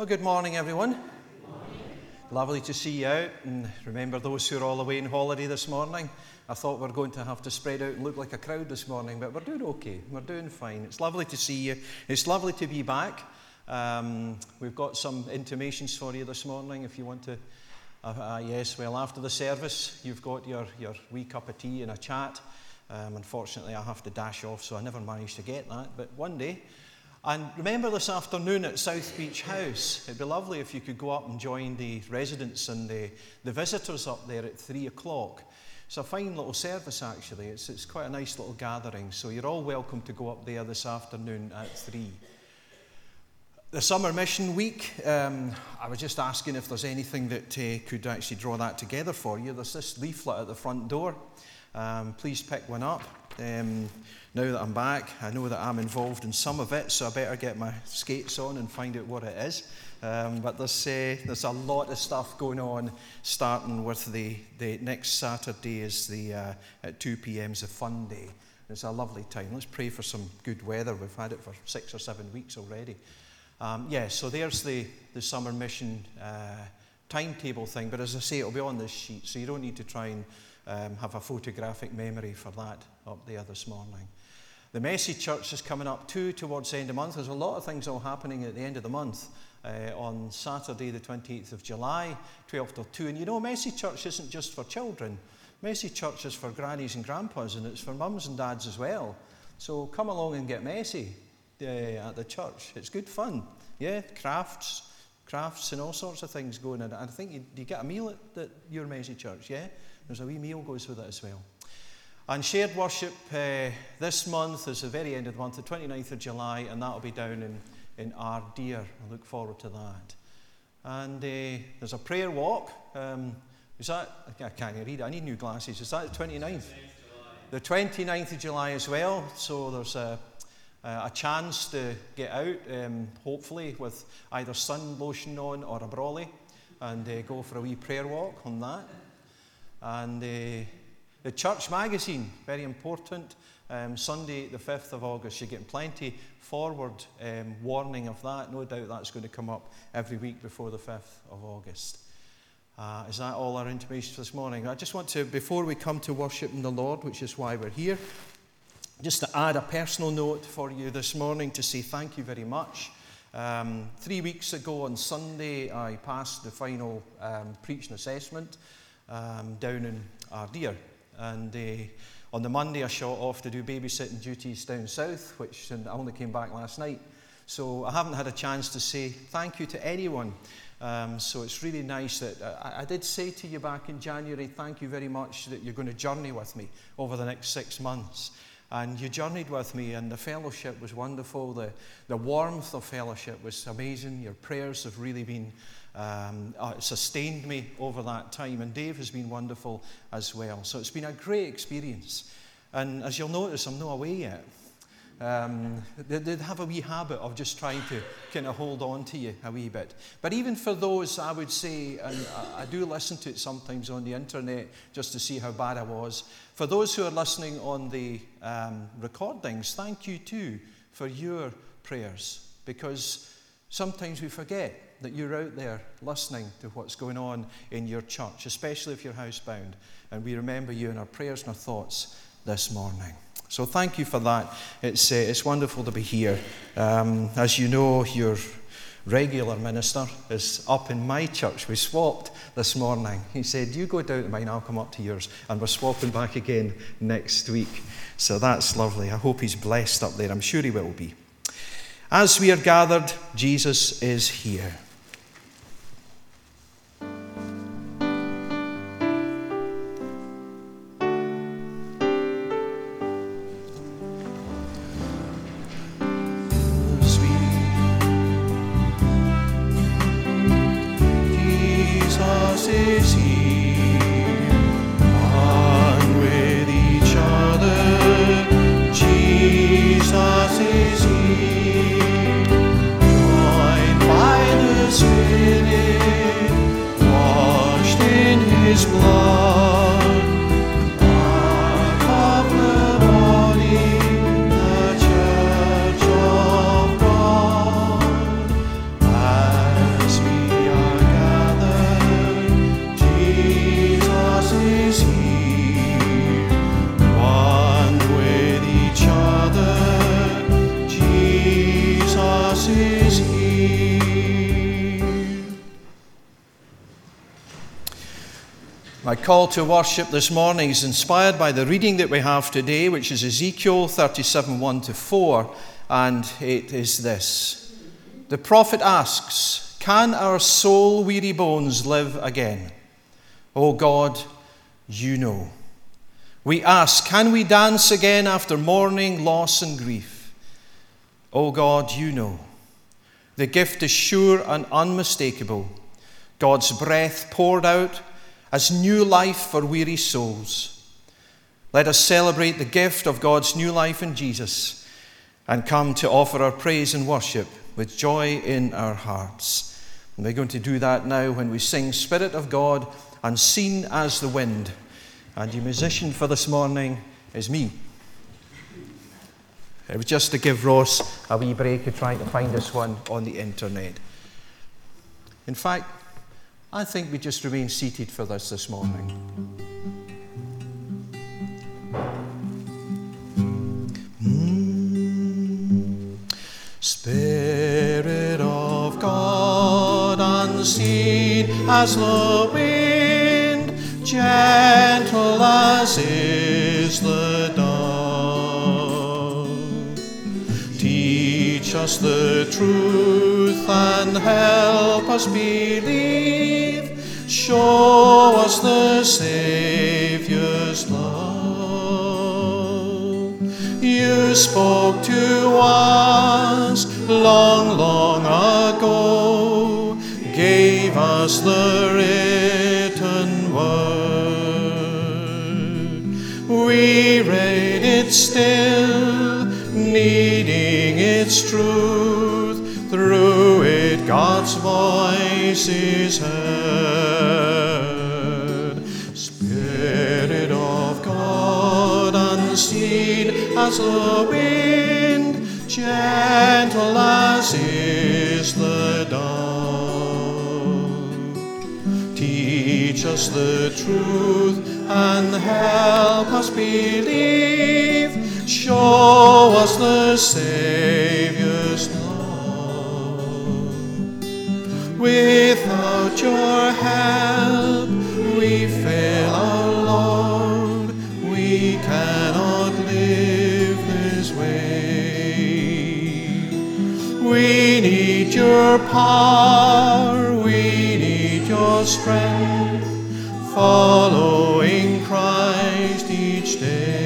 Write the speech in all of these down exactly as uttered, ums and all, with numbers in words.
Well, good morning, everyone. Good morning. Lovely to see you out, and remember those who are all away on holiday this morning. I thought we were going to have to spread out and look like a crowd this morning, but we're doing okay. We're doing fine. It's lovely to see you. It's lovely to be back. Um, we've got some intimations for you this morning if you want to. Uh, uh, yes, well, after the service, you've got your, your wee cup of tea and a chat. Um, unfortunately, I have to dash off, so I never managed to get that, but one day. And remember this afternoon at South Beach House, it'd be lovely if you could go up and join the residents and the, the visitors up there at three o'clock. It's a fine little service, actually. It's, it's quite a nice little gathering, so you're all welcome to go up there this afternoon at three. The Summer Mission Week, um, I was just asking if there's anything that uh, could actually draw that together for you. There's this leaflet at the front door. Um, please pick one up. Um, now that I'm back, I know that I'm involved in some of it, so I better get my skates on and find out what it is. Um, but there's, uh, there's a lot of stuff going on, starting with the, the next Saturday is the uh, at two p.m. is a fun day. It's a lovely time. Let's pray for some good weather. We've had it for six or seven weeks already. Um, yeah, so there's the, the summer mission uh, timetable thing. But as I say, it'll be on this sheet, so you don't need to try and um, have a photographic memory for that up there this morning. The Message Church is coming up too towards the end of the month. There's a lot of things all happening at the end of the month. Uh, on Saturday, the twenty-eighth of July, twelve till two. And you know, Message Church isn't just for children. Message Church is for grannies and grandpas, and it's for mums and dads as well. So come along and get messy uh, at the church. It's good fun. Yeah, crafts, crafts and all sorts of things going on. And I think you, you get a meal at, at your Message Church, yeah? There's a wee meal goes with it as well. And shared worship uh, this month is the very end of the month, the twenty-ninth of July, and that'll be down in, in Ardeer. I look forward to that. And uh, there's a prayer walk. Um, is that, I can't read it, I need new glasses. Is that the twenty-ninth? The twenty-ninth of July as well. So there's a, a chance to get out, um, hopefully with either sun lotion on or a brolly, and uh, go for a wee prayer walk on that. And uh, the church magazine, very important. Um, Sunday, the fifth of August, you're getting plenty forward um, warning of that. No doubt that's going to come up every week before the fifth of August. Uh, is that all our intimation for this morning? I just want to, before we come to worshiping the Lord, which is why we're here, just to add a personal note for you this morning to say thank you very much. Um, three weeks ago on Sunday, I passed the final um, preaching assessment um, down in Ardeer. And uh, on the Monday, I shot off to do babysitting duties down south, which and I only came back last night. So I haven't had a chance to say thank you to anyone. Um, so it's really nice that I, I did say to you back in January, thank you very much that you're going to journey with me over the next six months. And you journeyed with me, and the fellowship was wonderful. The, the warmth of fellowship was amazing. Your prayers have really been um, uh, sustained me over that time. And Dave has been wonderful as well. So it's been a great experience. And as you'll notice, I'm not away yet. Um, they, they have a wee habit of just trying to kind of hold on to you a wee bit. But even for those, I would say, and I, I do listen to it sometimes on the internet just to see how bad I was. For those who are listening on the um, recordings, thank you too for your prayers, because sometimes we forget that you're out there listening to what's going on in your church, especially if you're housebound. And we remember you in our prayers and our thoughts this morning. So thank you for that. It's uh, it's wonderful to be here. Um, as you know, your regular minister is up in my church. We swapped this morning. He said, you go down to mine, I'll come up to yours. And we're swapping back again next week. So that's lovely. I hope he's blessed up there. I'm sure he will be. As we are gathered, Jesus is here. I My call to worship this morning is inspired by the reading that we have today, which is Ezekiel thirty-seven, one to four, and it is this. The prophet asks, "Can our soul-weary bones live again? O God, you know." We ask, "Can we dance again after mourning, loss, and grief?" O God, you know. The gift is sure and unmistakable, God's breath poured out as new life for weary souls. Let us celebrate the gift of God's new life in Jesus and come to offer our praise and worship with joy in our hearts. And we're going to do that now when we sing Spirit of God, Unseen as the Wind. And your musician for this morning is me. It was just to give Ross a wee break of trying to find this one on the internet. In fact, I think we just remain seated for this this morning. Mm. Spirit of God, unseen as the wind, gentle as is the dove, teach us the truth and help us believe. Show us the Saviour's love. You spoke to us long, long ago, gave us the written word. We read it still, needing its truth. Through it God's voice is heard. Spirit of God, unseen as the wind, gentle as is the dove, teach us the truth and help us believe. Show us the Saviour's love. Without your help, we fail, our Lord. We cannot live this way. We need your power, we need your strength, following Christ each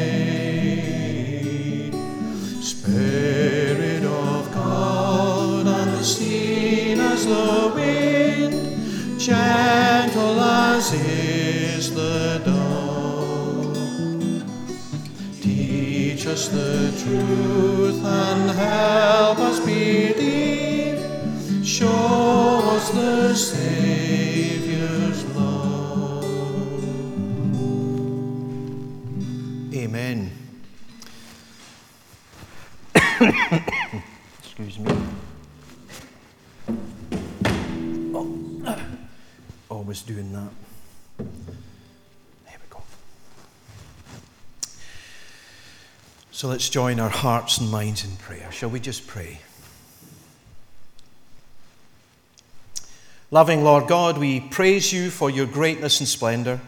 day. Spirit of God, unseen as the wind, gentle as is the dove, teach us the truth and help us believe. Show us the Saviour's love. Amen. Excuse me. Always doing that. There we go. So let's join our hearts and minds in prayer. Shall we just pray? Loving Lord God, we praise you for your greatness and splendor.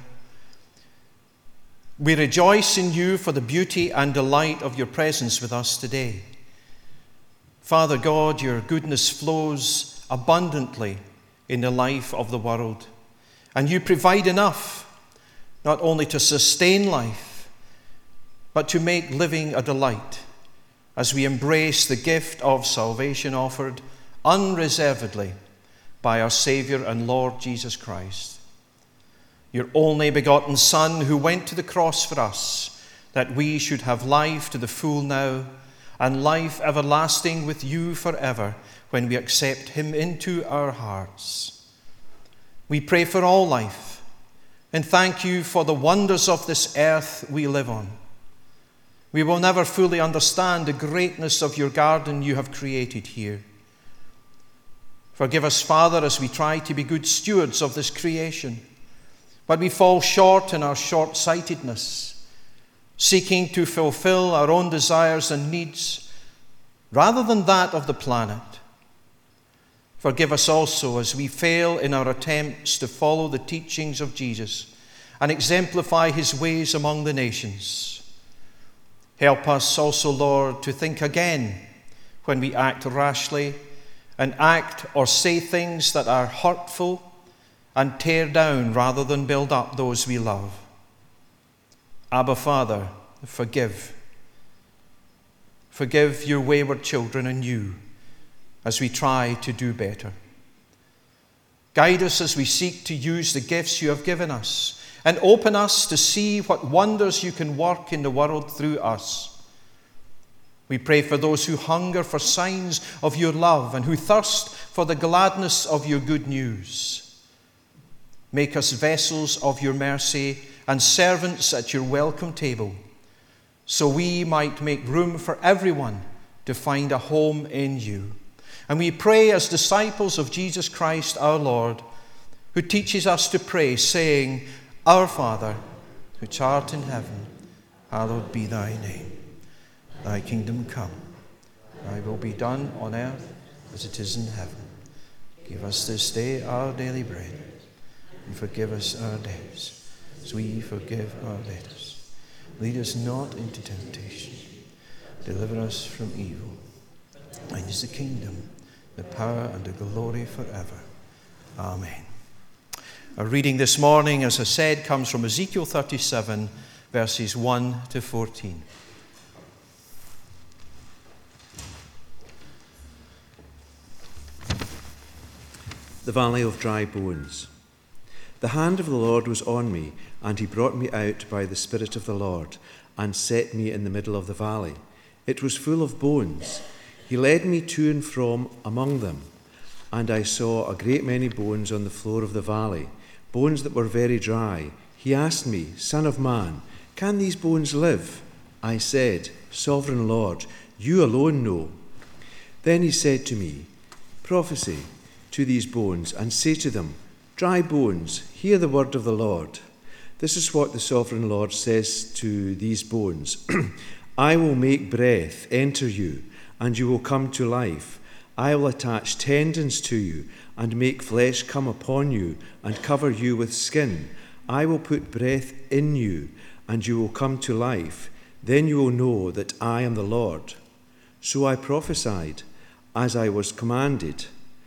We rejoice in you for the beauty and delight of your presence with us today. Father God, your goodness flows abundantly in the life of the world. And you provide enough, not only to sustain life, but to make living a delight as we embrace the gift of salvation offered unreservedly by our Saviour and Lord Jesus Christ, your only begotten Son, who went to the cross for us, that we should have life to the full now and life everlasting with you forever when we accept him into our hearts. We pray for all life and thank you for the wonders of this earth we live on. We will never fully understand the greatness of your garden you have created here. Forgive us, Father, as we try to be good stewards of this creation, but we fall short in our short-sightedness, seeking to fulfill our own desires and needs rather than that of the planet. Forgive us also as we fail in our attempts to follow the teachings of Jesus and exemplify his ways among the nations. Help us also, Lord, to think again when we act rashly and act or say things that are hurtful and tear down rather than build up those we love. Abba, Father, forgive. Forgive your wayward children and you as we try to do better. Guide us as we seek to use the gifts you have given us, and open us to see what wonders you can work in the world through us. We pray for those who hunger for signs of your love and who thirst for the gladness of your good news. Make us vessels of your mercy and servants at your welcome table, so we might make room for everyone to find a home in you. And we pray as disciples of Jesus Christ our Lord, who teaches us to pray, saying, Our Father, which art in heaven, hallowed be thy name. Thy kingdom come, thy will be done on earth as it is in heaven. Give us this day our daily bread, and forgive us our debts, as we forgive our debtors. Lead us not into temptation, deliver us from evil. Thine is the kingdom, the power, and the glory forever. Amen. Our reading this morning, as I said, comes from Ezekiel thirty-seven, verses one to fourteen. The Valley of Dry Bones. The hand of the Lord was on me, and he brought me out by the Spirit of the Lord, and set me in the middle of the valley. It was full of bones. He led me to and from among them, and I saw a great many bones on the floor of the valley, bones that were very dry. He asked me, Son of man, can these bones live? I said, Sovereign Lord, you alone know. Then he said to me, Prophesy to these bones, and say to them, Dry bones, hear the word of the Lord. This is what the Sovereign Lord says to these bones. I will make breath enter you, and you will come to life. I will attach tendons to you, and make flesh come upon you, and cover you with skin. I will put breath in you, and you will come to life. Then you will know that I am the Lord. So I prophesied, as I was commanded.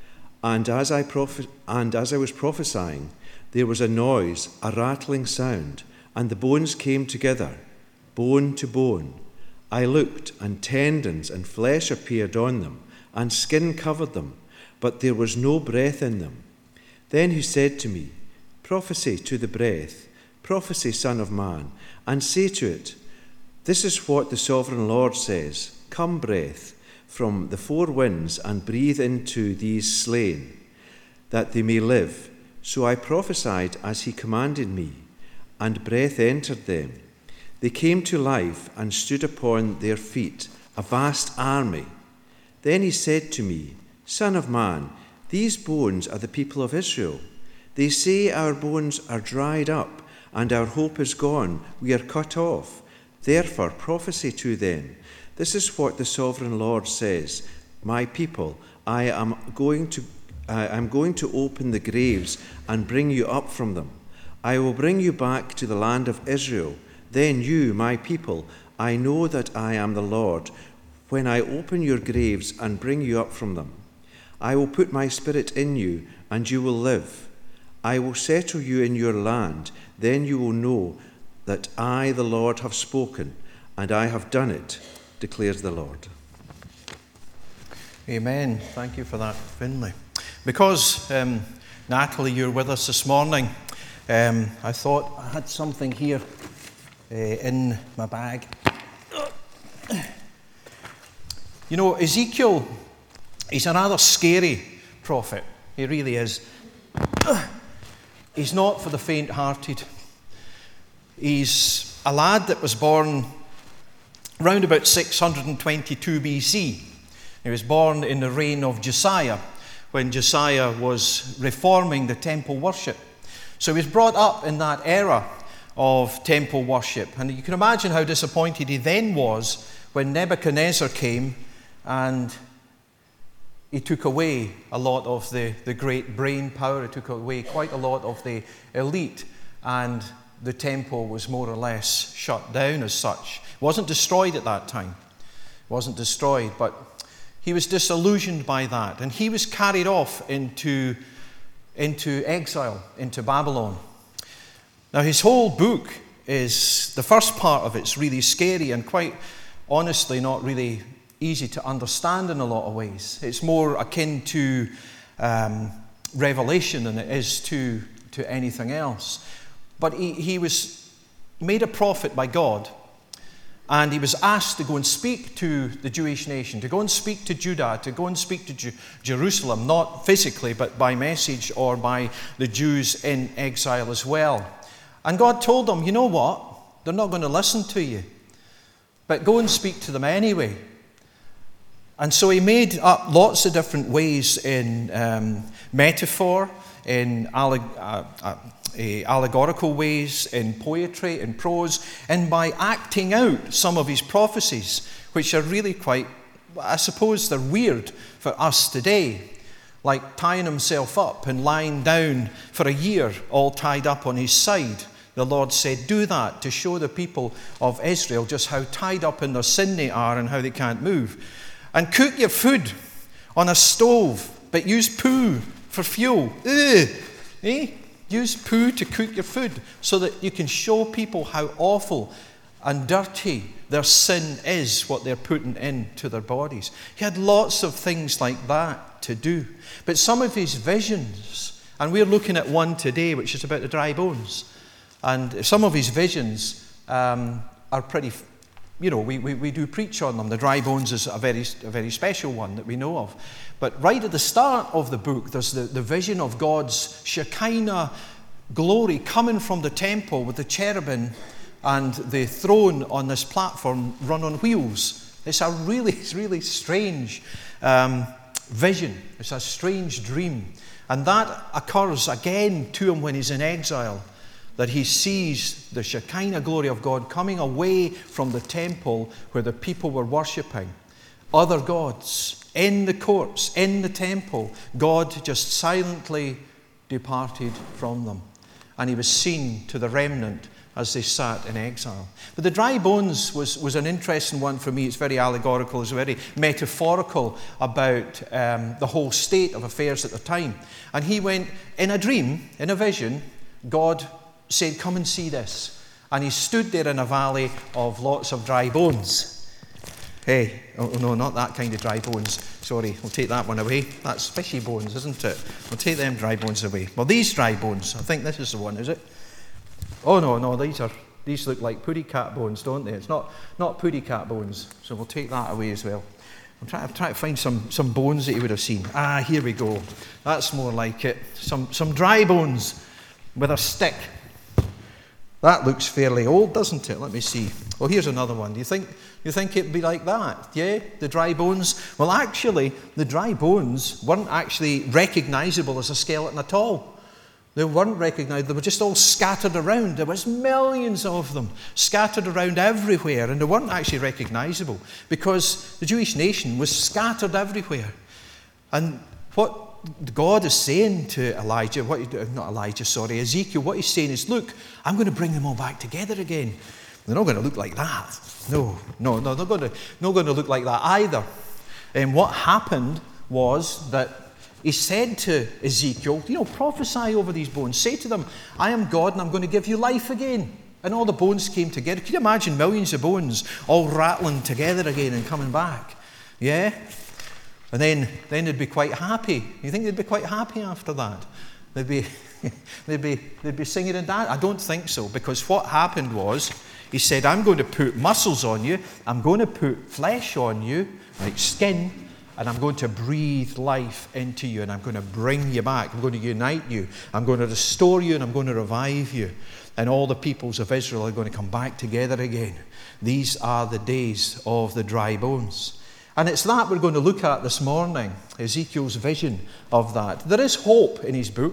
And as I prophet- and as I was prophesying, there was a noise, a rattling sound, and the bones came together, bone to bone. I looked, and tendons and flesh appeared on them, and skin covered them, but there was no breath in them. Then he said to me, Prophesy to the breath, prophesy, Son of man, and say to it, This is what the Sovereign Lord says, Come, breath, from the four winds, and breathe into these slain, that they may live. So I prophesied as he commanded me, and breath entered them. They came to life and stood upon their feet, a vast army. Then he said to me, Son of man, these bones are the people of Israel. They say our bones are dried up, and our hope is gone. We are cut off. Therefore prophesy to them. This is what the Sovereign Lord says, My people, I am going to I am going to open the graves and bring you up from them. I will bring you back to the land of Israel. Then you, my people, I know that I am the Lord, when I open your graves and bring you up from them. I will put my spirit in you, and you will live. I will settle you in your land. Then you will know that I, the Lord, have spoken, and I have done it, declares the Lord. Amen. Thank you for that, Finlay. Because, um, Natalie, you're with us this morning, um, I thought I had something here uh, in my bag. You know, Ezekiel, he's a rather scary prophet. He really is. He's not for the faint-hearted. He's a lad that was born around about six hundred twenty-two B C. He was born in the reign of Josiah, when Josiah was reforming the temple worship. So he was brought up in that era of temple worship. And you can imagine how disappointed he then was when Nebuchadnezzar came and he took away a lot of the, the great brain power. He took away quite a lot of the elite, and the temple was more or less shut down as such. It wasn't destroyed at that time. It wasn't destroyed, but he was disillusioned by that, and he was carried off into, into exile, into Babylon. Now, his whole book is, the first part of it's really scary and quite honestly not really easy to understand in a lot of ways. It's more akin to um, Revelation than it is to, to anything else. But he, he was made a prophet by God, and he was asked to go and speak to the Jewish nation, to go and speak to Judah, to go and speak to Ju- Jerusalem, not physically, but by message or by the Jews in exile as well. And God told him, you know what? They're not going to listen to you, but go and speak to them anyway. And so he made up lots of different ways in um, metaphor, in alleg- uh, uh, uh, allegorical ways, in poetry, in prose, and by acting out some of his prophecies, which are really quite, I suppose they're weird for us today, like tying himself up and lying down for a year, all tied up on his side. The Lord said, do that to show the people of Israel just how tied up in their sin they are and how they can't move. And cook your food on a stove, but use poo for fuel. Ugh. Eh? Use poo to cook your food so that you can show people how awful and dirty their sin is, what they're putting into their bodies. He had lots of things like that to do. But some of his visions, and we're looking at one today, which is about the dry bones. And some of his visions um, are pretty... You know, we, we, we do preach on them. The dry bones is a very a very special one that we know of. But right at the start of the book, there's the, the vision of God's Shekinah glory coming from the temple with the cherubim and the throne on this platform run on wheels. It's a really, really strange um, vision. It's a strange dream. And that occurs again to him when he's in exile, that he sees the Shekinah glory of God coming away from the temple where the people were worshipping other gods in the courts, in the temple. God just silently departed from them, and he was seen to the remnant as they sat in exile. But the dry bones was, was an interesting one for me. It's very allegorical, it's very metaphorical about um, the whole state of affairs at the time. And he went, in a dream, in a vision, God said, come and see this. And he stood there in a valley of lots of dry bones. Hey, oh no, not that kind of dry bones. Sorry, we'll take that one away. That's fishy bones, isn't it? We'll take them dry bones away. Well, these dry bones, I think this is the one, is it? Oh no, no, these are these look like puddy cat bones, don't they? It's not not puddy cat bones, so we'll take that away as well. I'm trying, I'm trying to find some, some bones that you would have seen. Ah, here we go. That's more like it. Some some dry bones with a stick. That looks fairly old, doesn't it? Let me see. Well, here's another one. Do you think you think it'd be like that? Yeah, the dry bones. Well, actually, the dry bones weren't actually recognizable as a skeleton at all. They weren't recognized. They were just all scattered around. There was millions of them scattered around everywhere, and they weren't actually recognizable because the Jewish nation was scattered everywhere. And what God is saying to Elijah, what, not Elijah, sorry, Ezekiel, what he's saying is, look, I'm going to bring them all back together again. They're not going to look like that. No, no, no, they're going to, not going to look like that either. And what happened was that he said to Ezekiel, you know, prophesy over these bones. Say to them, I am God and I'm going to give you life again. And all the bones came together. Can you imagine millions of bones all rattling together again and coming back? Yeah? And then, then they'd be quite happy. You think they'd be quite happy after that? They'd be, they'd be, they'd be singing and dancing. I don't think so, because what happened was, he said, I'm going to put muscles on you, I'm going to put flesh on you, like skin, and I'm going to breathe life into you, and I'm going to bring you back. I'm going to unite you. I'm going to restore you, and I'm going to revive you. And all the peoples of Israel are going to come back together again. These are the days of the dry bones. And it's that we're going to look at this morning, Ezekiel's vision of that. There is hope in his book.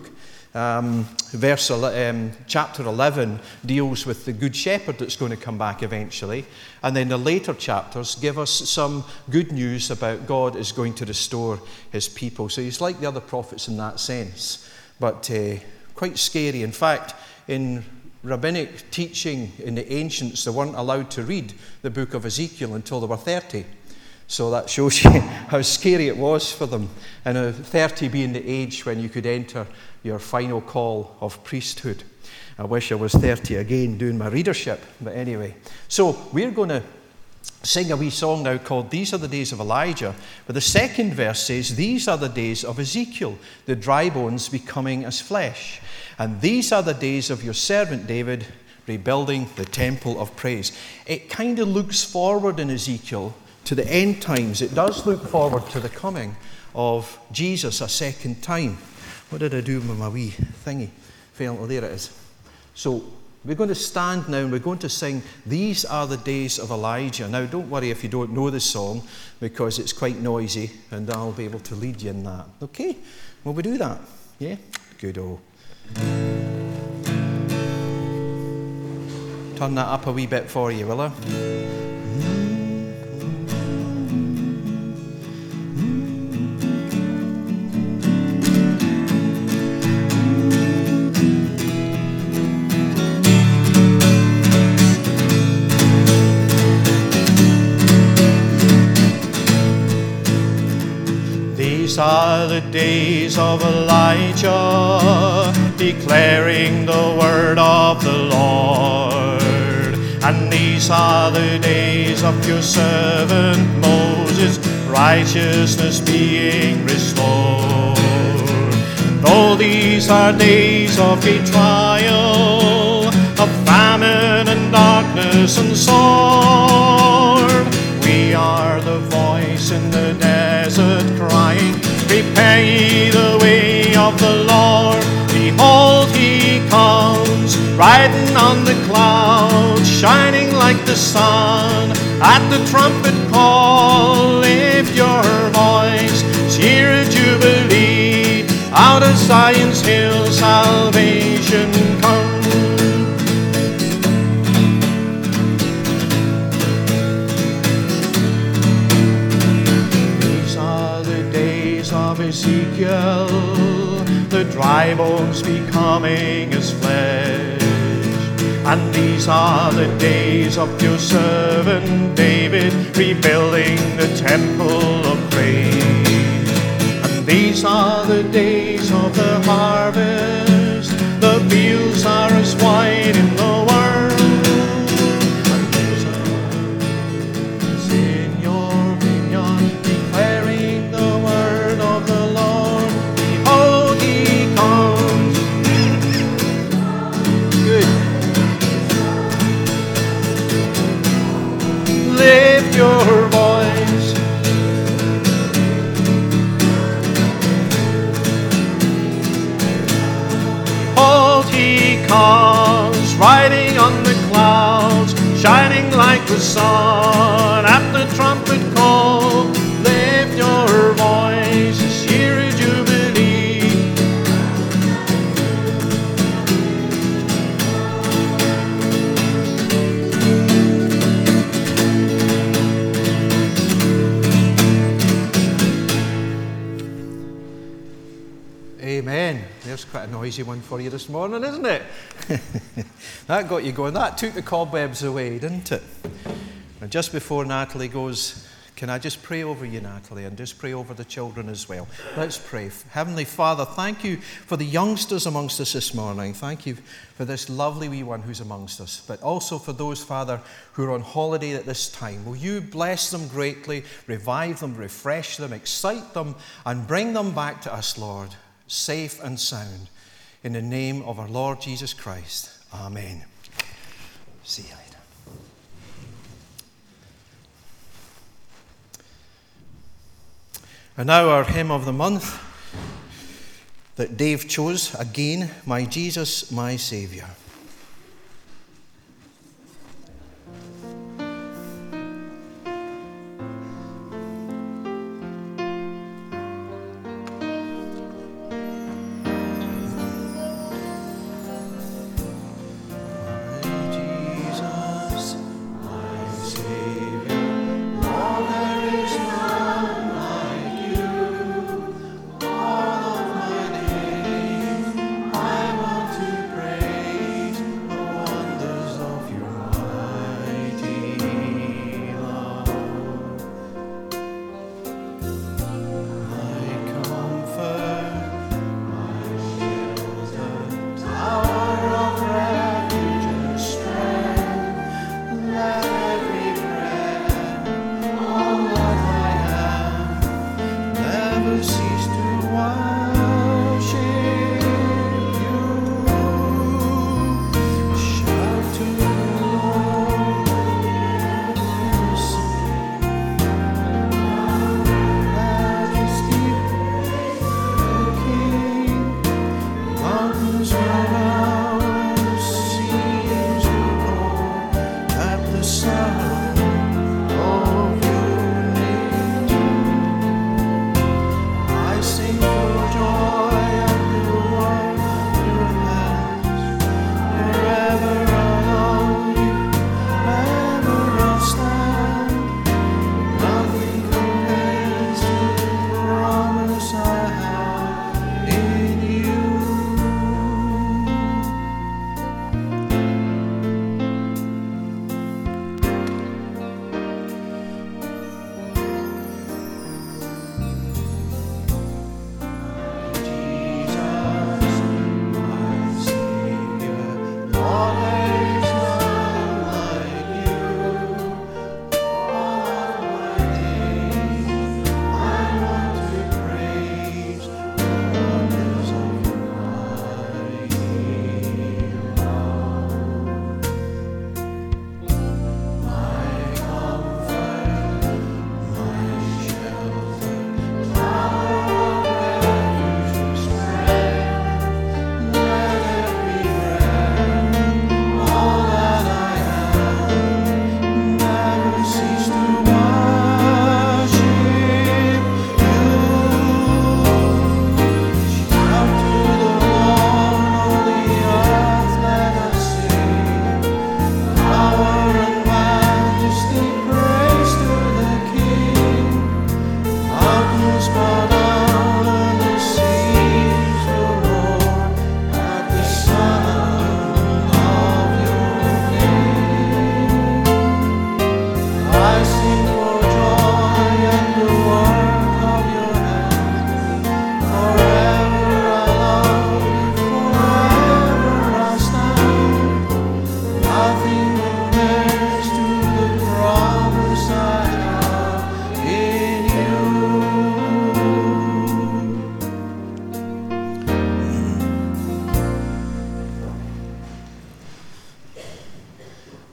Um, verse um, chapter eleven deals with the good shepherd that's going to come back eventually, and then the later chapters give us some good news about God is going to restore his people. So he's like the other prophets in that sense, but uh, quite scary. In fact, in rabbinic teaching in the ancients, they weren't allowed to read the book of Ezekiel until they were thirty. So that shows you how scary it was for them, and uh, thirty being the age when you could enter your final call of priesthood. I wish I was thirty again doing my readership, but anyway. So we're going to sing a wee song now called These Are the Days of Elijah. But the second verse says, these are the days of Ezekiel, the dry bones becoming as flesh. And these are the days of your servant David, rebuilding the temple of praise. It kind of looks forward in Ezekiel to the end times. It does look forward to the coming of Jesus a second time. What did I do with my wee thingy? Fail, oh, there it is. So we're going to stand now and we're going to sing These Are the Days of Elijah. Now don't worry if you don't know the song, because it's quite noisy and I'll be able to lead you in that. Okay? Will we do that? Yeah? Good-o. Turn that up a wee bit for you, will I? These are the days of Elijah, declaring the word of the Lord. And these are the days of your servant Moses, righteousness being restored. Though these are days of a trial, of famine and darkness and sword, we are the voice in the desert crying, prepare ye the way of the Lord. Behold, he comes, riding on the clouds, shining like the sun. At the trumpet call, lift your voice, it's year of Jubilee. Out of Zion's hill, salvation comes. Of Ezekiel, the dry bones becoming as flesh. And these are the days of your servant David, rebuilding the temple of praise. And these are the days of the harvest, the fields are as white in the world. And these are in your vineyard, declaring the word of the Lord. Behold, he comes. Good. Lift your voice. Behold, he comes, riding on the clouds, shining like the sun. At the trumpet call, lift your voice, it's year of Jubilee. Amen. There's quite a noisy one for you this morning, isn't it? That got you going. That took the cobwebs away, didn't it? And just before Natalie goes, can I just pray over you, Natalie, and just pray over the children as well? Let's pray. Heavenly Father, thank you for the youngsters amongst us this morning. Thank you for this lovely wee one who's amongst us, but also for those, Father, who are on holiday at this time. Will you bless them greatly, revive them, refresh them, excite them, and bring them back to us, Lord, safe and sound. In the name of our Lord Jesus Christ. Amen. See you later. And now our hymn of the month that Dave chose again, My Jesus, My Saviour.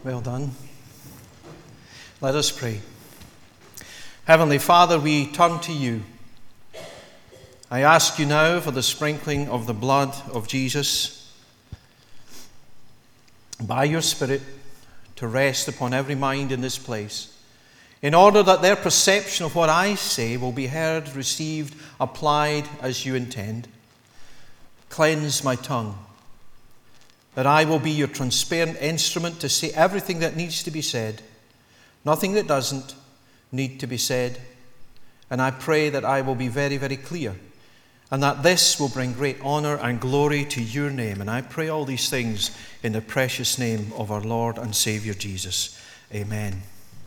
Well done. Let us pray. Heavenly Father, we turn to you. I ask you now for the sprinkling of the blood of Jesus by your Spirit to rest upon every mind in this place, in order that their perception of what I say will be heard, received, applied as you intend. Cleanse my tongue, that I will be your transparent instrument to say everything that needs to be said, nothing that doesn't need to be said. And I pray that I will be very, very clear, and that this will bring great honor and glory to your name. And I pray all these things in the precious name of our Lord and Savior Jesus. Amen.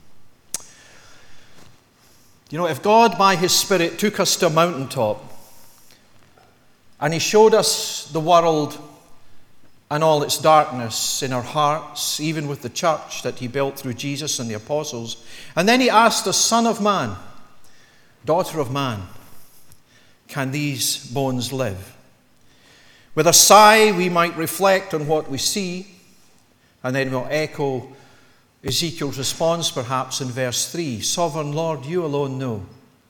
You know, if God by his Spirit took us to a mountaintop and he showed us the world and all its darkness in our hearts, even with the church that he built through Jesus and the apostles, and then he asked us, Son of man, daughter of man, can these bones live? With a sigh, we might reflect on what we see, and then we'll echo Ezekiel's response perhaps in verse three, Sovereign Lord, you alone know.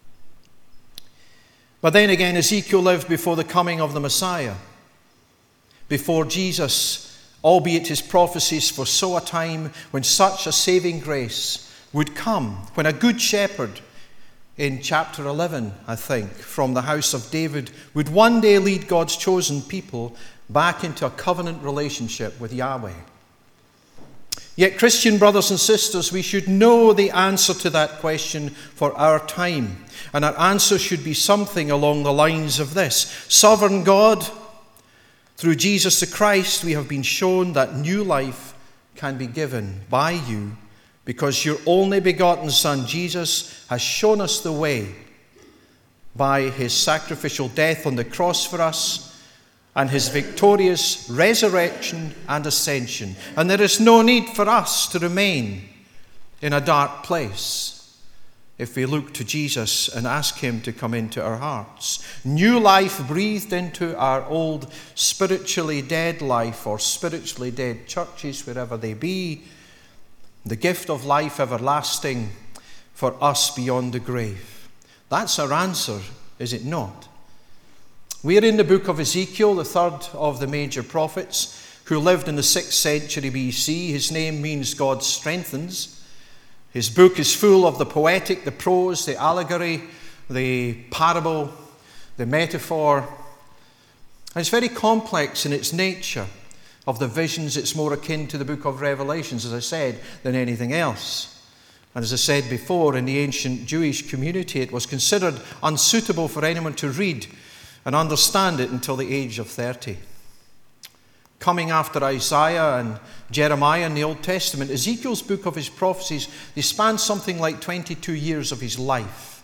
But then again, Ezekiel lived before the coming of the Messiah, before Jesus, albeit his prophecies foresaw a time when such a saving grace would come, when a good shepherd, in chapter eleven, I think, from the house of David, would one day lead God's chosen people back into a covenant relationship with Yahweh. Yet, Christian brothers and sisters, we should know the answer to that question for our time. And our answer should be something along the lines of this. Sovereign God, through Jesus the Christ, we have been shown that new life can be given by you, because your only begotten Son, Jesus, has shown us the way by his sacrificial death on the cross for us and his victorious resurrection and ascension. And there is no need for us to remain in a dark place if we look to Jesus and ask him to come into our hearts. New life breathed into our old spiritually dead life, or spiritually dead churches, wherever they be. The gift of life everlasting for us beyond the grave. That's our answer, is it not? We are in the book of Ezekiel, the third of the major prophets, who lived in the sixth century B C. His name means God strengthens. His book is full of the poetic, the prose, the allegory, the parable, the metaphor. And it's very complex in its nature. Of the visions, it's more akin to the book of Revelations, as I said, than anything else. And as I said before, in the ancient Jewish community, it was considered unsuitable for anyone to read and understand it until the age of thirty. Coming after Isaiah and Jeremiah in the Old Testament, Ezekiel's book of his prophecies, they span something like twenty-two years of his life.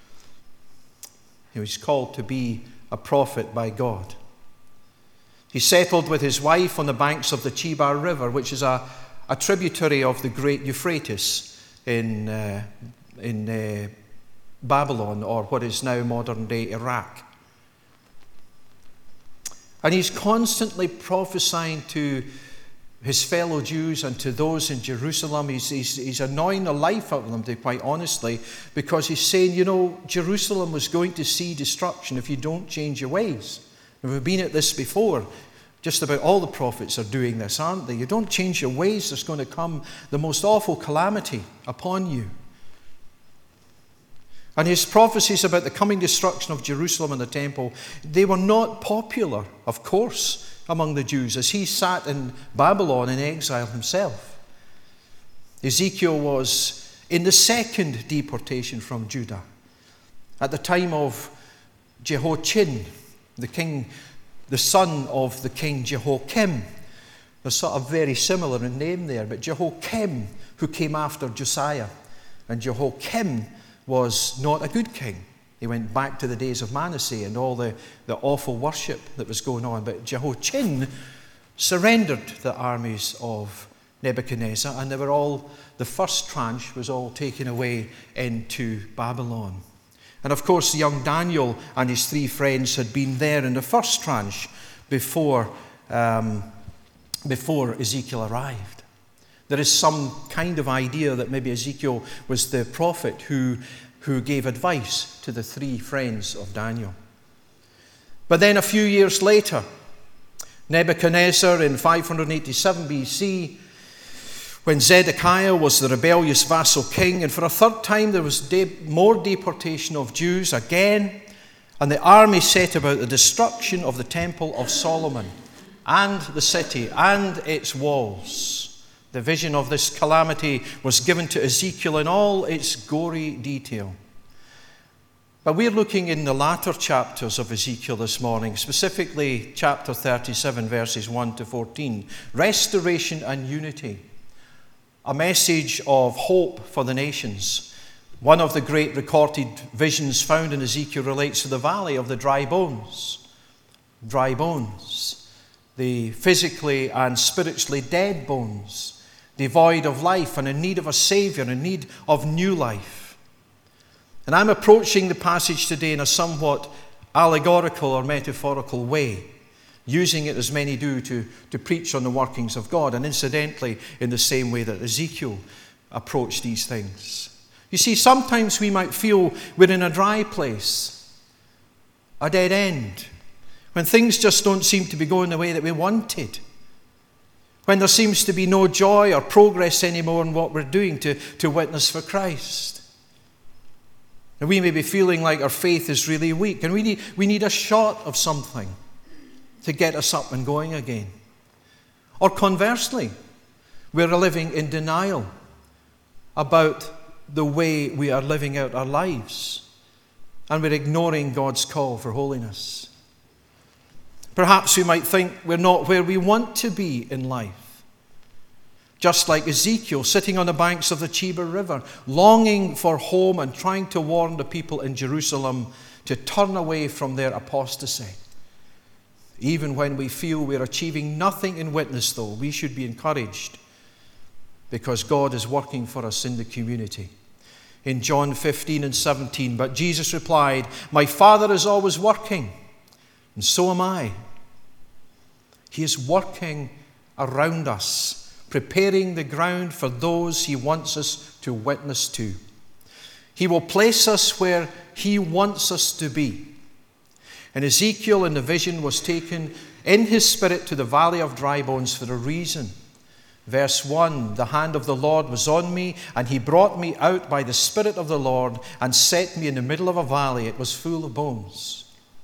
He was called to be a prophet by God. He settled with his wife on the banks of the Chebar River, which is a, a tributary of the great Euphrates in, uh, in uh, Babylon, or what is now modern-day Iraq. And he's constantly prophesying to his fellow Jews and to those in Jerusalem. He's, he's, he's annoying the life out of them, to quite honestly, because he's saying, you know, Jerusalem was going to see destruction if you don't change your ways. And we've been at this before. Just about all the prophets are doing this, aren't they? You don't change your ways, there's going to come the most awful calamity upon you. And his prophecies about the coming destruction of Jerusalem and the temple, they were not popular, of course, among the Jews, as he sat in Babylon in exile himself. Ezekiel was in the second deportation from Judah, at the time of Jehoiachin, the king, the son of the king Jehoiakim. They're sort of very similar in name there, but Jehoiakim, who came after Josiah. And Jehoiakim was not a good king. He went back to the days of Manasseh and all the, the awful worship that was going on. But Jehoiachin surrendered the armies of Nebuchadnezzar, and they were all, the first tranche was all taken away into Babylon. And of course, the young Daniel and his three friends had been there in the first tranche before, um, before Ezekiel arrived. There is some kind of idea that maybe Ezekiel was the prophet who, who gave advice to the three friends of Daniel. But then a few years later, Nebuchadnezzar in five eighty-seven B C, when Zedekiah was the rebellious vassal king, and for a third time there was de- more deportation of Jews again, and the army set about the destruction of the temple of Solomon and the city and its walls. The vision of this calamity was given to Ezekiel in all its gory detail. But we're looking in the latter chapters of Ezekiel this morning, specifically chapter thirty-seven, verses one to fourteen, restoration and unity, a message of hope for the nations. One of the great recorded visions found in Ezekiel relates to the valley of the dry bones. Dry bones, the physically and spiritually dead bones, devoid of life and in need of a Savior, in need of new life. And I'm approaching the passage today in a somewhat allegorical or metaphorical way, using it as many do to, to preach on the workings of God, and incidentally in the same way that Ezekiel approached these things. You see, sometimes we might feel we're in a dry place, a dead end, when things just don't seem to be going the way that we wanted, when there seems to be no joy or progress anymore in what we're doing to, to witness for Christ. And we may be feeling like our faith is really weak, and we need, we need a shot of something to get us up and going again. Or conversely, we're living in denial about the way we are living out our lives, and we're ignoring God's call for holiness. Perhaps we might think we're not where we want to be in life. Just like Ezekiel sitting on the banks of the Chebar River, longing for home and trying to warn the people in Jerusalem to turn away from their apostasy. Even when we feel we're achieving nothing in witness, though, we should be encouraged because God is working for us in the community. In John fifteen and seventeen, but Jesus replied, "My Father is always working, and so am I." He is working around us, preparing the ground for those he wants us to witness to. He will place us where he wants us to be. And Ezekiel in the vision was taken in his spirit to the valley of dry bones for a reason. Verse one, the hand of the Lord was on me, and he brought me out by the Spirit of the Lord and set me in the middle of a valley. It was full of bones.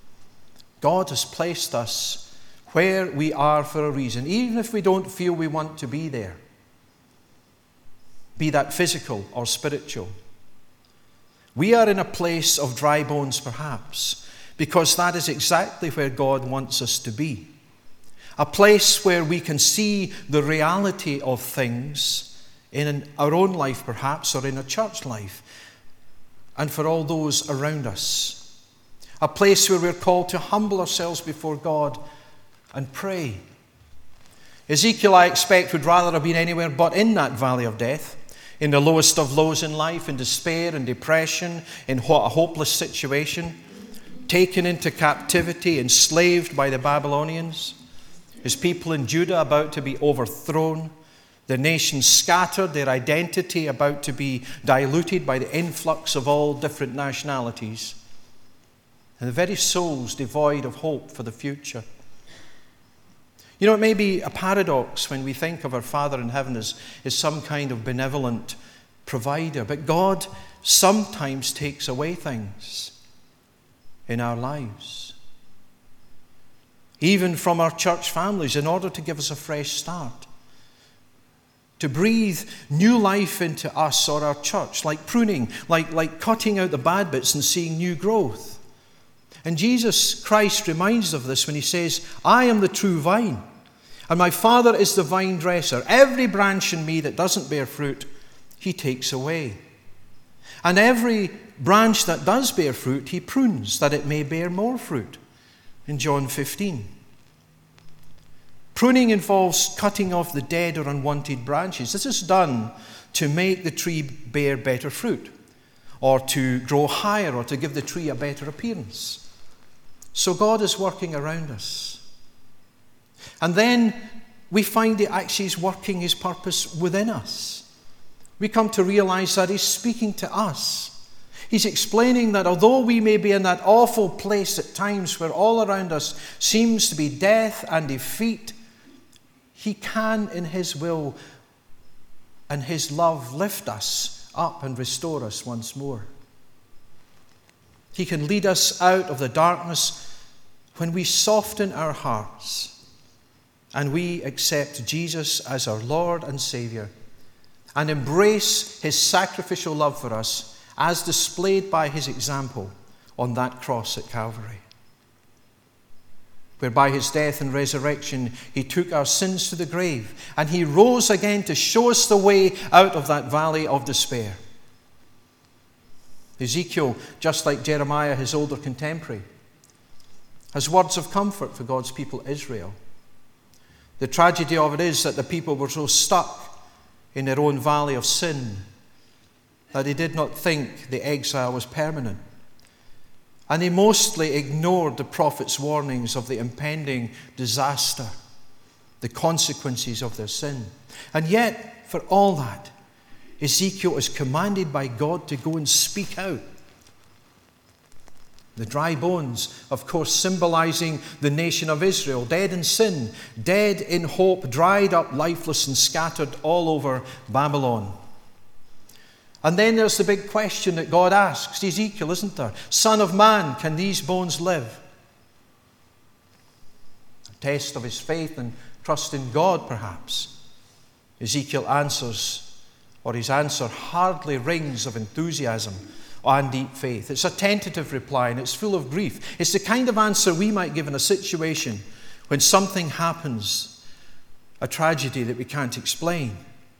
God has placed us where we are for a reason, even if we don't feel we want to be there, be that physical or spiritual. We are in a place of dry bones, perhaps, because that is exactly where God wants us to be. A place where we can see the reality of things in our own life, perhaps, or in a church life, and for all those around us. A place where we're called to humble ourselves before God and pray. Ezekiel, I expect, would rather have been anywhere but in that valley of death, in the lowest of lows in life, in despair and depression, in a hopeless situation, taken into captivity, enslaved by the Babylonians, his people in Judah about to be overthrown, the nation scattered, their identity about to be diluted by the influx of all different nationalities, and the very souls devoid of hope for the future. You know, it may be a paradox when we think of our Father in heaven as, as some kind of benevolent provider, but God sometimes takes away things in our lives, even from our church families, in order to give us a fresh start, to breathe new life into us or our church, like pruning, like, like cutting out the bad bits and seeing new growth. And Jesus Christ reminds us of this when he says, "I am the true vine, and my Father is the vine dresser. Every branch in me that doesn't bear fruit, he takes away. And every branch that does bear fruit, he prunes, that it may bear more fruit." In John fifteen. Pruning involves cutting off the dead or unwanted branches. This is done to make the tree bear better fruit, or to grow higher, or to give the tree a better appearance. So God is working around us. And then we find He actually is working His purpose within us. We come to realize that He's speaking to us. He's explaining that although we may be in that awful place at times where all around us seems to be death and defeat, He can, in His will and His love, lift us up and restore us once more. He can lead us out of the darkness when we soften our hearts and we accept Jesus as our Lord and Savior and embrace His sacrificial love for us as displayed by His example on that cross at Calvary, where by His death and resurrection He took our sins to the grave and He rose again to show us the way out of that valley of despair. Ezekiel, just like Jeremiah, his older contemporary, has words of comfort for God's people Israel. The tragedy of it is that the people were so stuck in their own valley of sin that they did not think the exile was permanent. And they mostly ignored the prophet's warnings of the impending disaster, the consequences of their sin. And yet, for all that, Ezekiel is commanded by God to go and speak out. The dry bones, of course, symbolizing the nation of Israel, dead in sin, dead in hope, dried up, lifeless, and scattered all over Babylon. And then there's the big question that God asks Ezekiel, isn't there? Son of man, can these bones live? A test of his faith and trust in God, perhaps. Ezekiel answers, or his answer hardly rings of enthusiasm and deep faith. It's a tentative reply and it's full of grief. It's the kind of answer we might give in a situation when something happens, a tragedy that we can't explain.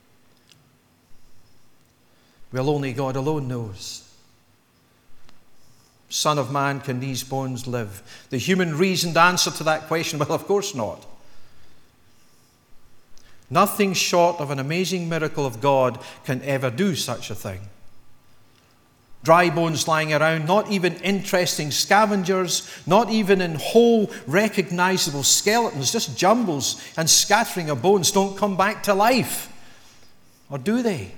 Well, only God alone knows. Son of man, can these bones live? The human reasoned answer to that question, well, of course not. Nothing short of an amazing miracle of God can ever do such a thing. Dry bones lying around, not even interesting scavengers, not even in whole recognizable skeletons, just jumbles and scattering of bones don't come back to life. Or do they?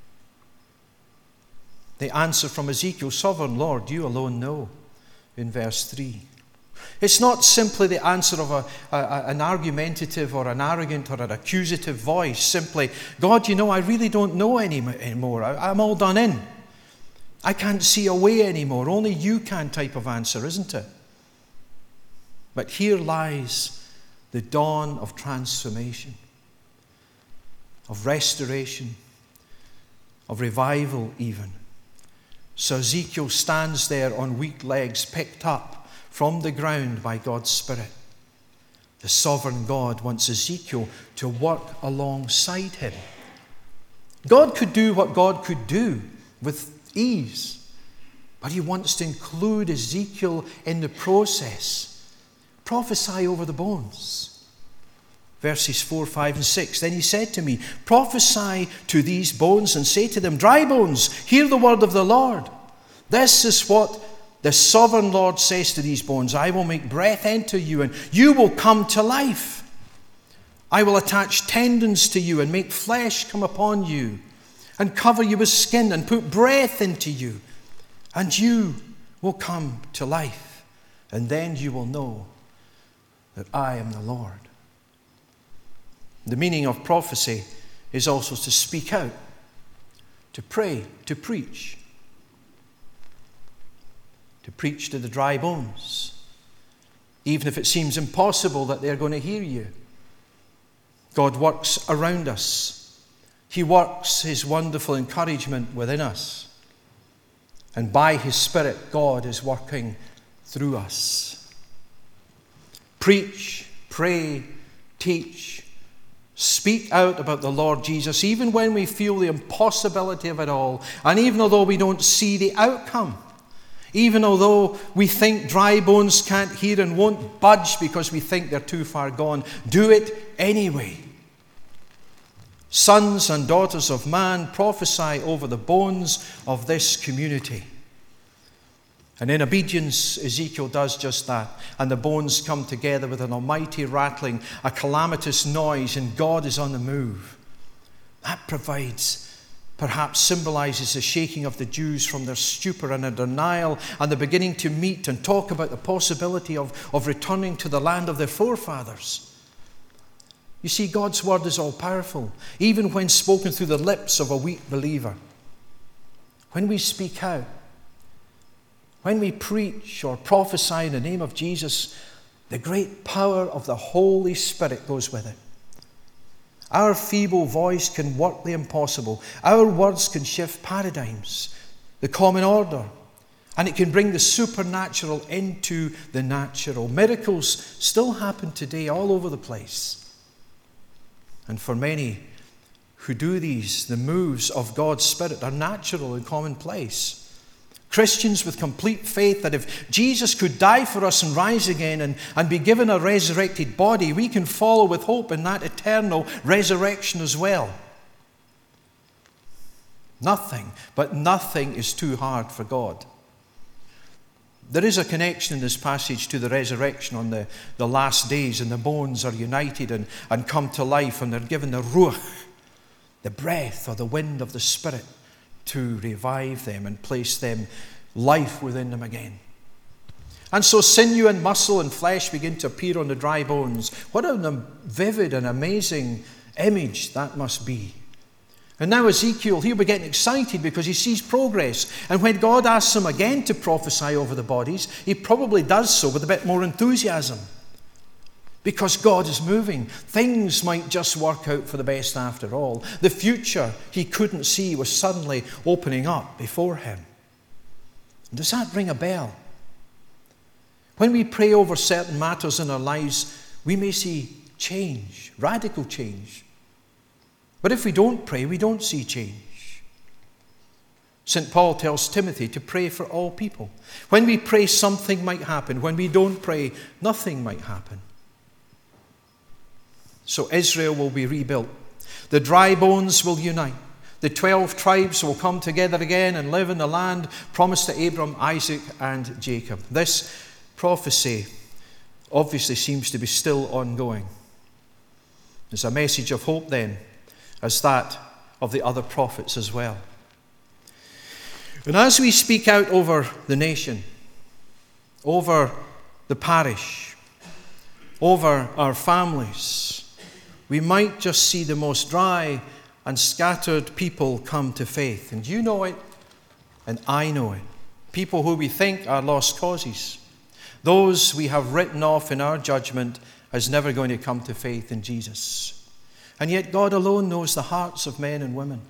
The answer from Ezekiel, Sovereign Lord, you alone know, in verse three. It's not simply the answer of a, a, an argumentative or an arrogant or an accusative voice, simply, God, you know, I really don't know any, anymore. I, I'm all done in. I can't see a way anymore. Only you can type of answer, isn't it? But here lies the dawn of transformation, of restoration, of revival even. So Ezekiel stands there on weak legs, picked up from the ground by God's Spirit. The sovereign God wants Ezekiel to work alongside him. God could do what God could do with ease, but He wants to include Ezekiel in the process. Prophesy over the bones. Verses four, five, and six. Then He said to me, prophesy to these bones and say to them, dry bones, hear the word of the Lord. This is what the sovereign Lord says to these bones, I will make breath enter you, and you will come to life. I will attach tendons to you and make flesh come upon you, and cover you with skin and put breath into you, and you will come to life. And then you will know that I am the Lord. The meaning of prophecy is also to speak out, to pray, to preach. To preach to the dry bones, even if it seems impossible that they're going to hear you. God works around us. He works His wonderful encouragement within us. And by His Spirit, God is working through us. Preach, pray, teach, speak out about the Lord Jesus, even when we feel the impossibility of it all, and even although we don't see the outcome. Even although we think dry bones can't hear and won't budge because we think they're too far gone, do it anyway. Sons and daughters of man, prophesy over the bones of this community. And in obedience, Ezekiel does just that. And the bones come together with an almighty rattling, a calamitous noise, and God is on the move. That provides, perhaps symbolizes the shaking of the Jews from their stupor and their denial, and the beginning to meet and talk about the possibility of, of returning to the land of their forefathers. You see, God's word is all powerful, even when spoken through the lips of a weak believer. When we speak out, when we preach or prophesy in the name of Jesus, the great power of the Holy Spirit goes with it. Our feeble voice can work the impossible. Our words can shift paradigms, the common order, and it can bring the supernatural into the natural. Miracles still happen today all over the place. And for many who do these, the moves of God's Spirit are natural and commonplace. Christians with complete faith that if Jesus could die for us and rise again and, and be given a resurrected body, we can follow with hope in that eternal resurrection as well. Nothing, but nothing is too hard for God. There is a connection in this passage to the resurrection on the, the last days, and the bones are united and, and come to life, and they're given the ruach, the breath or the wind of the Spirit, to revive them and place them life within them again. And so sinew and muscle and flesh begin to appear on the dry bones. What a vivid and amazing image that must be. And now Ezekiel, he'll be getting excited because he sees progress. And when God asks him again to prophesy over the bodies, he probably does so with a bit more enthusiasm. Because God is moving. Things might just work out for the best after all. The future he couldn't see was suddenly opening up before him. Does that ring a bell? When we pray over certain matters in our lives, we may see change, radical change. But if we don't pray, we don't see change. Saint Paul tells Timothy to pray for all people. When we pray, something might happen. When we don't pray, nothing might happen. So Israel will be rebuilt. The dry bones will unite. The twelve tribes will come together again and live in the land promised to Abram, Isaac, and Jacob. This prophecy obviously seems to be still ongoing. There's a message of hope then, as that of the other prophets as well. And as we speak out over the nation, over the parish, over our families, we might just see the most dry and scattered people come to faith. And you know it, and I know it. People who we think are lost causes. Those we have written off in our judgment as never going to come to faith in Jesus. And yet God alone knows the hearts of men and women.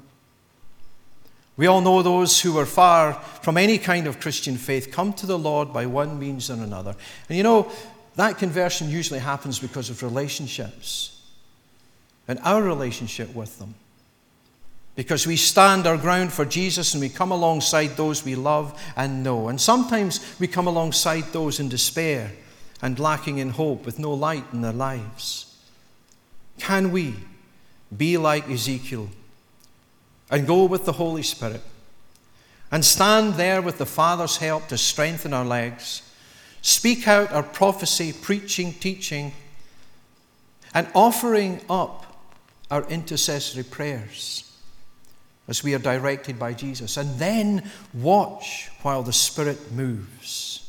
We all know those who were far from any kind of Christian faith come to the Lord by one means or another. And you know, that conversion usually happens because of relationships. And our relationship with them. Because we stand our ground for Jesus and we come alongside those we love and know. And sometimes we come alongside those in despair and lacking in hope with no light in their lives. Can we be like Ezekiel and go with the Holy Spirit and stand there with the Father's help to strengthen our legs, speak out our prophecy, preaching, teaching, and offering up our intercessory prayers as we are directed by Jesus, and then watch while the Spirit moves.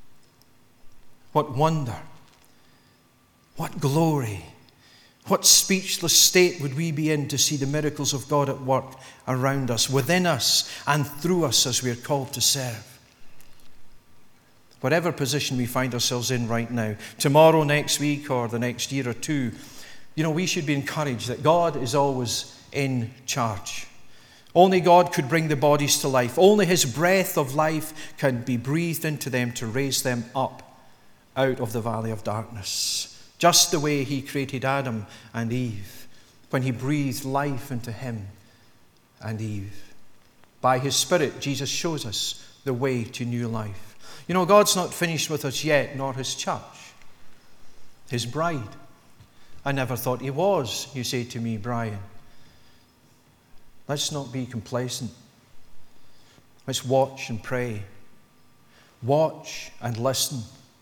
What wonder, what glory, what speechless state would we be in to see the miracles of God at work around us, within us, and through us as we are called to serve. Whatever position we find ourselves in right now, tomorrow, next week, or the next year or two, you know, we should be encouraged that God is always in charge. Only God could bring the bodies to life. Only his breath of life can be breathed into them to raise them up out of the valley of darkness. Just the way he created Adam and Eve when he breathed life into him and Eve. By his Spirit, Jesus shows us the way to new life. You know, God's not finished with us yet, nor his church, his bride. I never thought he was, you say to me, Brian. Let's not be complacent. Let's watch and pray. Watch and listen.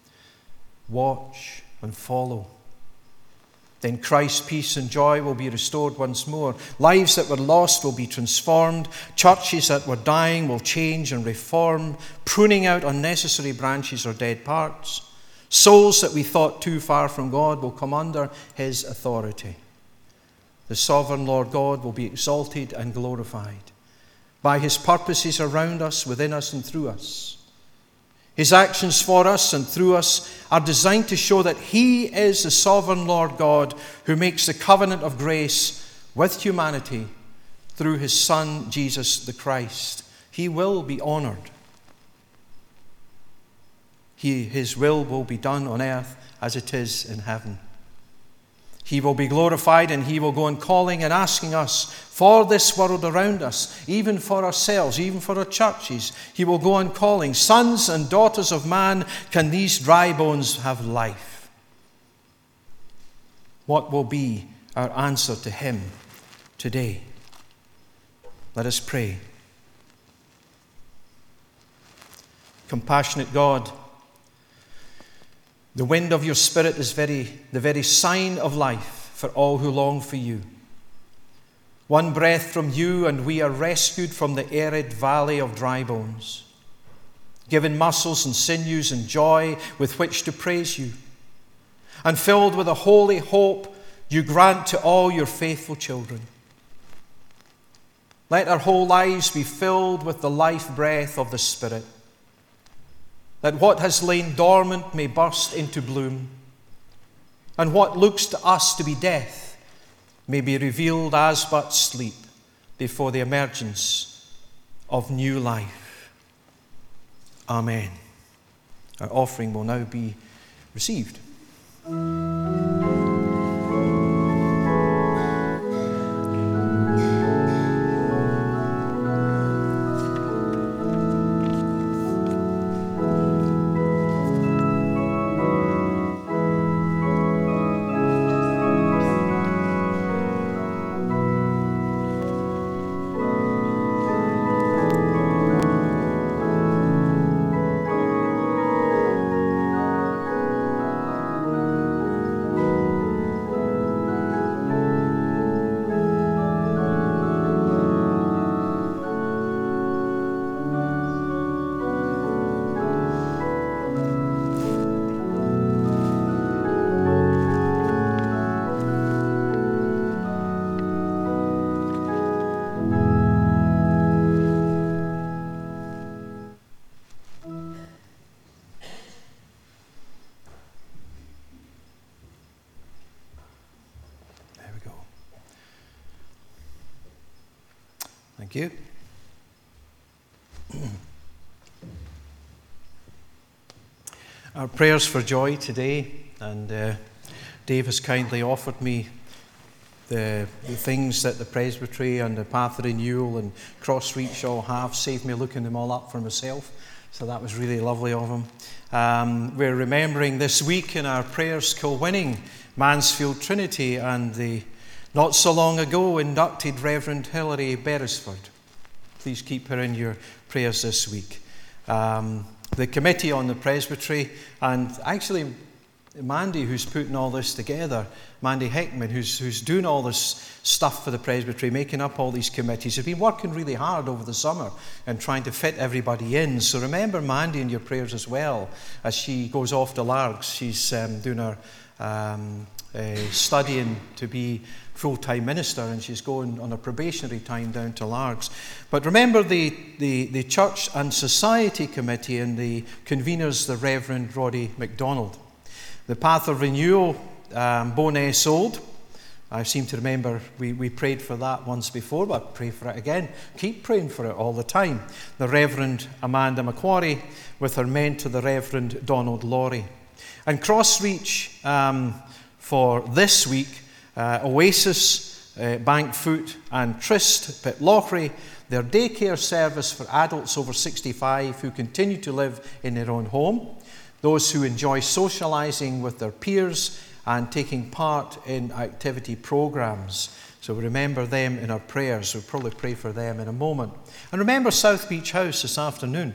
Watch and follow. Then Christ's peace and joy will be restored once more. Lives that were lost will be transformed. Churches that were dying will change and reform, pruning out unnecessary branches or dead parts. Souls that we thought too far from God will come under his authority. The sovereign Lord God will be exalted and glorified by his purposes around us, within us, and through us. His actions for us and through us are designed to show that he is the sovereign Lord God who makes the covenant of grace with humanity through his Son, Jesus the Christ. He will be honored. He, his will will be done on earth as it is in heaven. He will be glorified, and he will go on calling and asking us for this world around us, even for ourselves, even for our churches. He will go on calling, sons and daughters of man, can these dry bones have life? What will be our answer to him today? Let us pray. Compassionate God, the wind of your Spirit is very, the very sign of life for all who long for you. One breath from you and we are rescued from the arid valley of dry bones, given muscles and sinews and joy with which to praise you, and filled with a holy hope you grant to all your faithful children. Let our whole lives be filled with the life breath of the Spirit, that what has lain dormant may burst into bloom, and what looks to us to be death may be revealed as but sleep before the emergence of new life. Amen. Our offering will now be received. Thank you. Our prayers for joy today, and uh, Dave has kindly offered me the, the things that the Presbytery and the Path of Renewal and Crossreach all have, saved me looking them all up for myself. So that was really lovely of him. Um, we're remembering this week in our prayers Kilwinning, Mansfield Trinity, and the not so long ago inducted Reverend Hilary Beresford. Please keep her in your prayers this week. Um, the committee on the Presbytery, and actually Mandy, who's putting all this together, Mandy Heckman, who's, who's doing all this stuff for the Presbytery, making up all these committees, have been working really hard over the summer and trying to fit everybody in. So remember Mandy in your prayers as well, as she goes off to Largs. She's um, doing her um, uh, studying to be full-time minister, and she's going on a probationary time down to Largs. But remember the, the, the Church and Society Committee, and the conveners, the Reverend Roddy MacDonald. The Path of Renewal, um, Bowness Old. I seem to remember we, we prayed for that once before, but pray for it again. Keep praying for it all the time. The Reverend Amanda Macquarie, with her mentor, the Reverend Donald Laurie. And Crossreach um, for this week, Uh, Oasis, uh, Bankfoot and Tryst, Pitlochry, their daycare service for adults over sixty-five who continue to live in their own home, those who enjoy socialising with their peers and taking part in activity programmes. So we remember them in our prayers. We'll probably pray for them in a moment. And remember South Beach House this afternoon.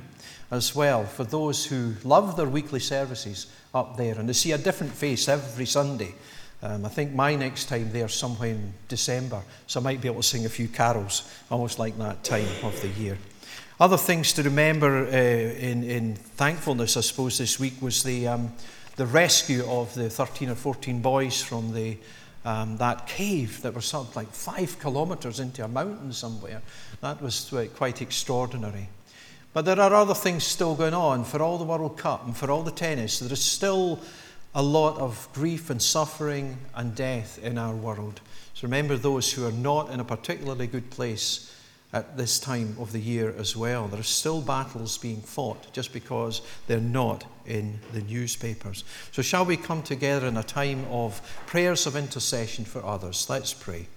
as well for those who love their weekly services up there and to see a different face every Sunday. Um, I think my next time there somewhere in December, so I might be able to sing a few carols, almost like that time of the year. Other things to remember uh, in, in thankfulness, I suppose, this week was the um, the rescue of the thirteen or fourteen boys from the um, that cave that were sort of like five kilometres into a mountain somewhere. That was quite extraordinary. But there are other things still going on. For all the World Cup and for all the tennis, there is still a lot of grief and suffering and death in our world. So remember those who are not in a particularly good place at this time of the year as well. There are still battles being fought just because they're not in the newspapers. So shall we come together in a time of prayers of intercession for others? Let's pray.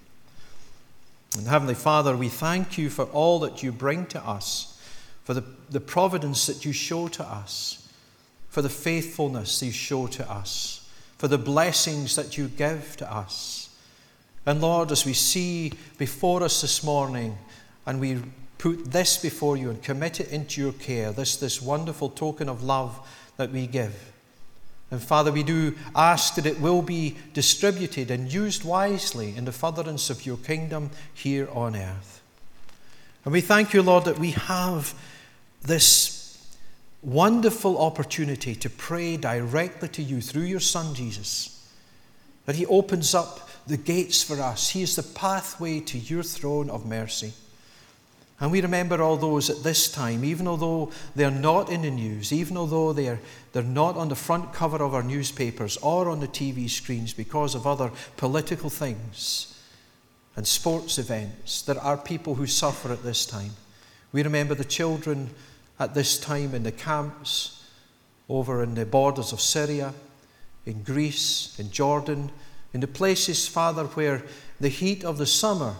And Heavenly Father, we thank you for all that you bring to us, for the, the providence that you show to us, for the faithfulness you show to us, for the blessings that you give to us. And Lord, as we see before us this morning, and we put this before you and commit it into your care, this, this wonderful token of love that we give. And Father, we do ask that it will be distributed and used wisely in the furtherance of your kingdom here on earth. And we thank you, Lord, that we have this wonderful opportunity to pray directly to you through your Son Jesus, that he opens up the gates for us. He is the pathway to your throne of mercy. And we remember all those at this time, even although they're not in the news, even although they're, they're not on the front cover of our newspapers or on the T V screens because of other political things and sports events, there are people who suffer at this time. We remember the children at this time in the camps over in the borders of Syria, in Greece, in Jordan, in the places, Father, where the heat of the summer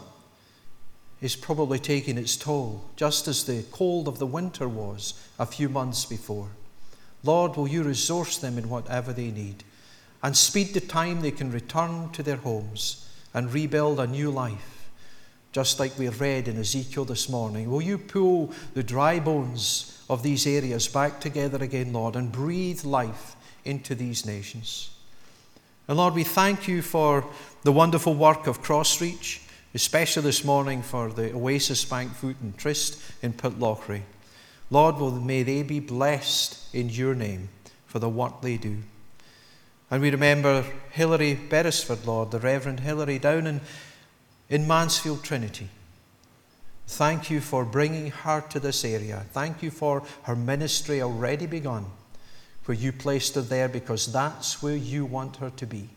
is probably taking its toll, just as the cold of the winter was a few months before. Lord, will you resource them in whatever they need and speed the time they can return to their homes and rebuild a new life, just like we read in Ezekiel this morning. Will you pull the dry bones of these areas back together again, Lord, and breathe life into these nations? And Lord, we thank you for the wonderful work of Crossreach, especially this morning for the Oasis Bank Food and Tryst in Pitlochry. Lord, will, may they be blessed in your name for the work they do. And we remember Hilary Beresford, Lord, the Reverend Hilary, down in, in Mansfield Trinity. Thank you for bringing her to this area. Thank you for her ministry already begun, where you placed her there because that's where you want her to be.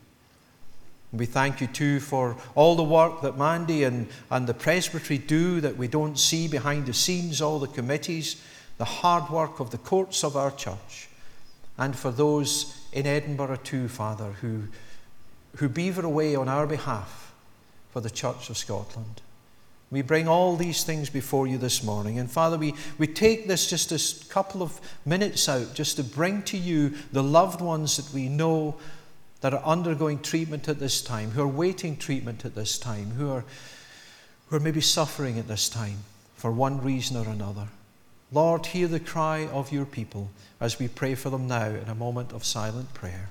We thank you too for all the work that Mandy and, and the presbytery do that we don't see behind the scenes, all the committees, the hard work of the courts of our church, and for those in Edinburgh too, Father, who, who beaver away on our behalf for the Church of Scotland. We bring all these things before you this morning. And Father, we, we take this just a couple of minutes out just to bring to you the loved ones that we know that are undergoing treatment at this time, who are waiting treatment at this time, who are, who are maybe suffering at this time for one reason or another. Lord, hear the cry of your people as we pray for them now in a moment of silent prayer.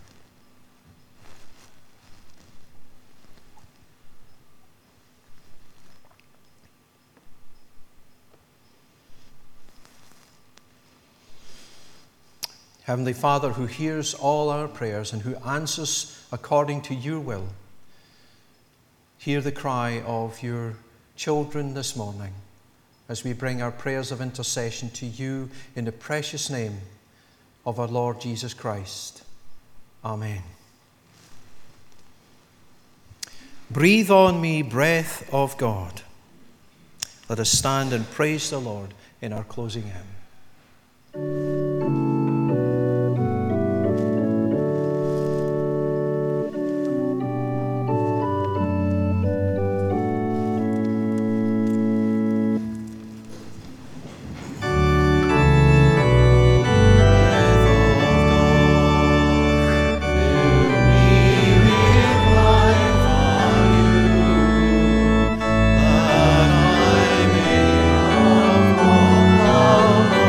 Heavenly Father, who hears all our prayers and who answers according to your will, hear the cry of your children this morning as we bring our prayers of intercession to you in the precious name of our Lord Jesus Christ. Amen. Breathe on me, breath of God. Let us stand and praise the Lord in our closing hymn. Love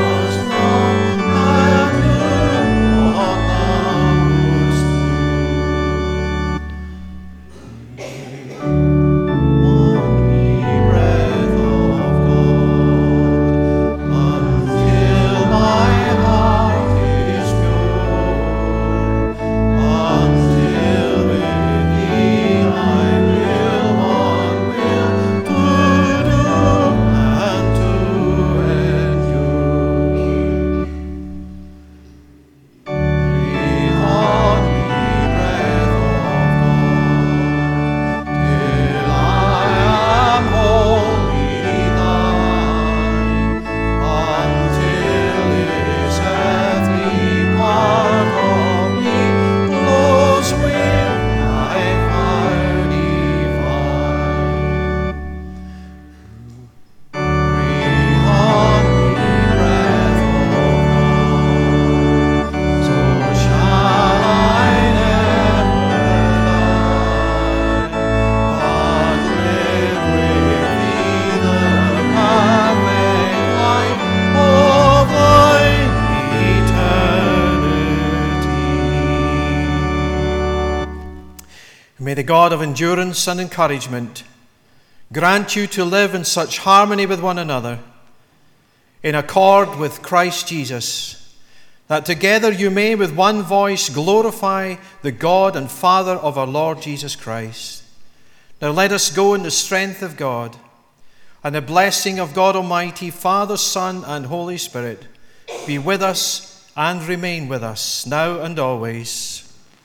May the God of endurance and encouragement grant you to live in such harmony with one another, in accord with Christ Jesus, that together you may with one voice glorify the God and Father of our Lord Jesus Christ. Now let us go in the strength of God, and the blessing of God Almighty, Father, Son, and Holy Spirit be with us and remain with us now and always.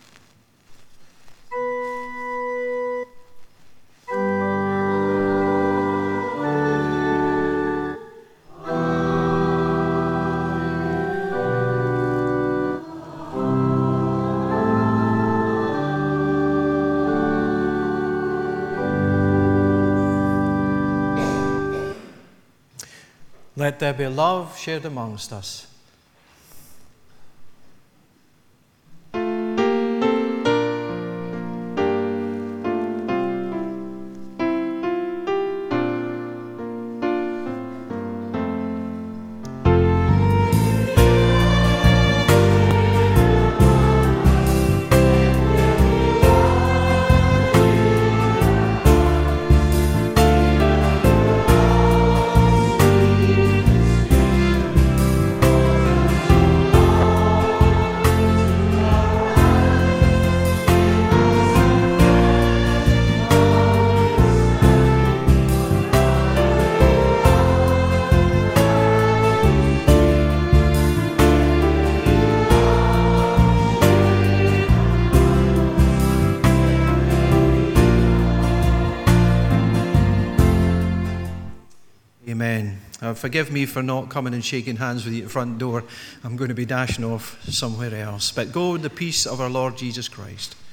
Let there be love shared amongst us. Amen. Uh, forgive me for not coming and shaking hands with you at the front door. I'm going to be dashing off somewhere else. But go in the peace of our Lord Jesus Christ.